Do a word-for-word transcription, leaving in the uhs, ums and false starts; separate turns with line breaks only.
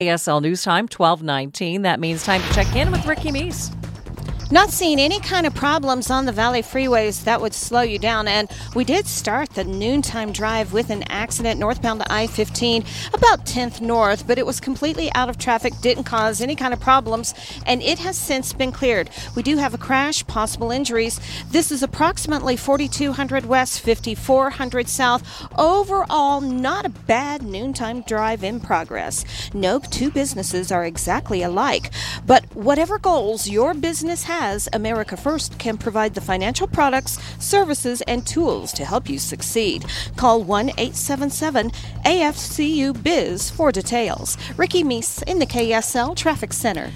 A S L News Time, twelve nineteen. That means time to check in with Ricky Meese.
Not seeing any kind of problems on the Valley freeways that would slow you down. And we did start the noontime drive with an accident northbound to I fifteen, about tenth north, but it was completely out of traffic, didn't cause any kind of problems, and it has since been cleared. We do have a crash, possible injuries. This is approximately forty-two hundred west, fifty-four hundred south. Overall, not a bad noontime drive in progress. No two businesses are exactly alike, but whatever goals your business has, America First can provide the financial products, services, and tools to help you succeed. Call one eight seven seven A F C U B I Z for details. Ricky Meese in the K S L Traffic Center.